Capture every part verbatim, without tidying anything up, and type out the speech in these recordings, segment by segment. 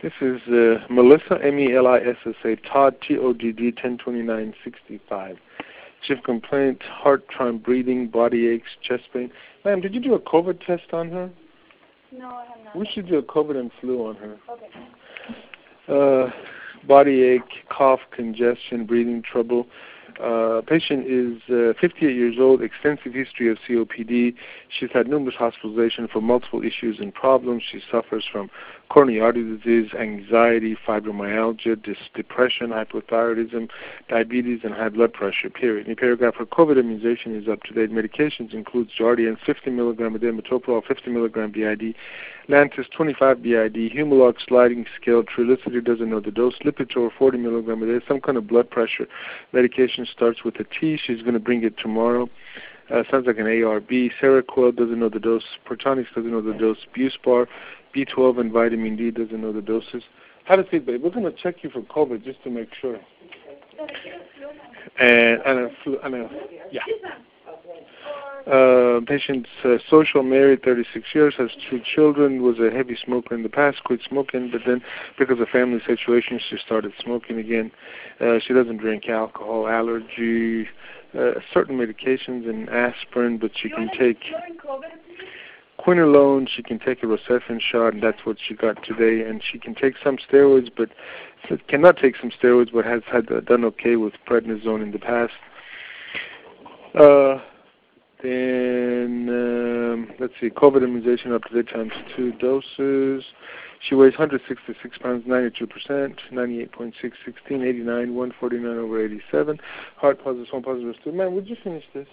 This is uh, Melissa, M E L I S S A, Todd, T O D D, ten twenty-nine sixty-five. Chief complaint, heart, trying breathing, body aches, chest pain. Ma'am, did you do a COVID test on her? No, I have not. We should do a COVID and flu on her. Okay. Uh, body ache, cough, congestion, breathing trouble. Uh, patient is uh, fifty-eight years old, extensive history of C O P D. She's had numerous hospitalizations for multiple issues and problems. She suffers from coronary artery disease, anxiety, fibromyalgia, dis- depression, hypothyroidism, diabetes, and high blood pressure, period. In the paragraph, her COVID immunization is up to date. Medications includes Jardiance, fifty milligram, metoprolol, fifty milligram B I D, Lantus, twenty-five B I D, Humalog, sliding scale, Trulicity, doesn't know the dose, Lipitor, forty milligram a day, some kind of blood pressure medication starts with a T. She's going to bring it tomorrow. Uh, sounds like an A R B. Seroquel, doesn't know the dose. Protonix, doesn't know the dose. Buspar, B twelve, and vitamin D, doesn't know the doses. Have a seat, babe. We're going to check you for COVID just to make sure. And, and a flu, and a, yeah. Uh, patient's uh, social, married, thirty-six years, has two children, was a heavy smoker in the past, quit smoking, but then because of family situation, she started smoking again. Uh, she doesn't drink alcohol, allergy, uh, certain medications and aspirin, but she can take quinolone, she can take a Rocephin shot, and that's what she got today, and she can take some steroids, but cannot take some steroids, but has had uh, done okay with prednisone in the past. Uh, Then, um, let's see, COVID immunization up to date times two doses. She weighs one hundred sixty-six pounds, ninety-two percent, ninety-eight point six, sixteen, eighty-nine, one forty-nine over eighty-seven. Heart positive one, positive two. Man, would you finish this?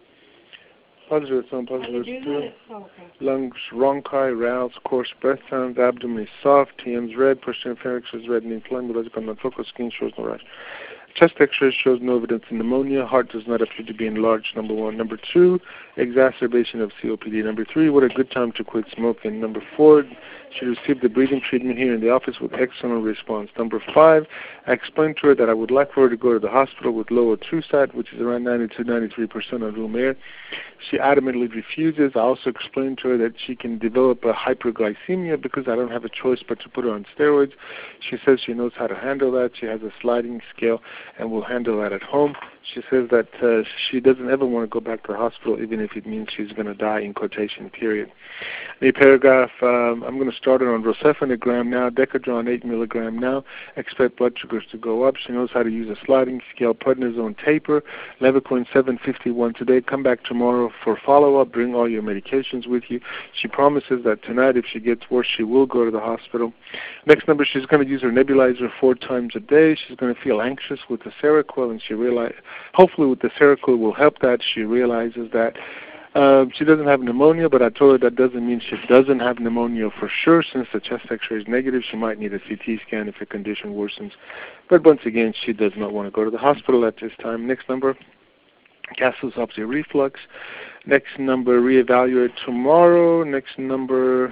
Positive one, positive two. Lungs, rhonchi, rales, coarse breath sounds, abdomen is soft, T M's red, pushing pharynx is red and inflamed, logical non-focal, skin shows no rash. Chest X-ray shows no evidence of pneumonia. Heart does not appear to be enlarged, number one. Number two, exacerbation of C O P D. Number three, what a good time to quit smoking. Number four, she received the breathing treatment here in the office with excellent response. Number five, I explained to her that I would like for her to go to the hospital with lower TruSat, which is around ninety-two, ninety-three percent on room air. She adamantly refuses. I also explained to her that she can develop a hyperglycemia because I don't have a choice but to put her on steroids. She says she knows how to handle that. She has a sliding scale and will handle that at home. She says that uh, she doesn't ever want to go back to the hospital, even if it means she's going to die, in quotation period. The paragraph, um, I'm going to start her on Rocephin a gram now, Decadron eight milligram now, expect blood sugars to go up. She knows how to use a sliding scale, prednisone taper, Levaquin seven fifty-one today. Come back tomorrow for follow-up. Bring all your medications with you. She promises that tonight, if she gets worse, she will go to the hospital. Next number, she's going to use her nebulizer four times a day. She's going to feel anxious with the Seroquel, and she realize, hopefully with the Seroquel will help that. She realizes that uh, she doesn't have pneumonia, but I told her that doesn't mean she doesn't have pneumonia for sure. Since the chest X-ray is negative, she might need a C T scan if the condition worsens. But once again, she does not want to go to the hospital at this time. Next number, gastrosophageal reflux. Next number, reevaluate tomorrow. Next number,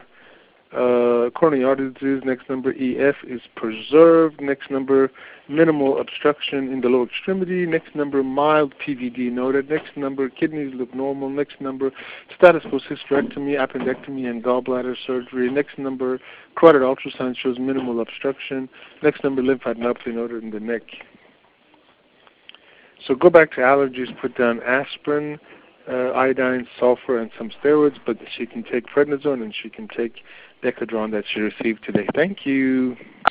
Uh, coronary artery disease. Next number, E F is preserved. Next number, minimal obstruction in the lower extremity. Next number, mild P V D noted. Next number, kidneys look normal. Next number, status post hysterectomy, appendectomy, and gallbladder surgery. Next number, carotid ultrasound shows minimal obstruction. Next number, lymphadenopathy noted in the neck. So go back to allergies, put down aspirin, uh, iodine, sulfur, and some steroids, but she can take prednisone and she can take Decadron that she received today. Thank you.